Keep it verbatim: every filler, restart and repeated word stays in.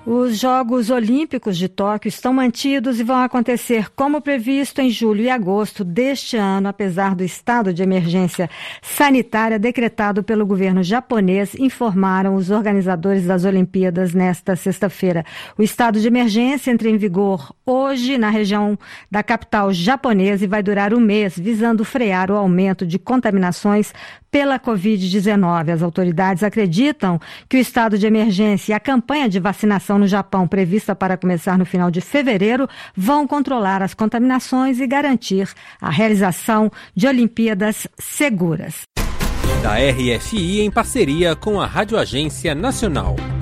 Os Jogos Olímpicos de Tóquio estão mantidos e vão acontecer como previsto em julho e agosto deste ano, apesar do estado de emergência sanitária decretado pelo governo japonês, informaram os organizadores das Olimpíadas nesta sexta-feira. O estado de emergência entra em vigor hoje na região da capital japonesa e vai durar um mês, visando frear o aumento de contaminações pela covid dezenove. As autoridades acreditam que o estado de emergência e a campanha de vacinação no Japão, prevista para começar no final de fevereiro, vão controlar as contaminações e garantir a realização de Olimpíadas seguras. Da R F I em parceria com a Rádio Agência Nacional.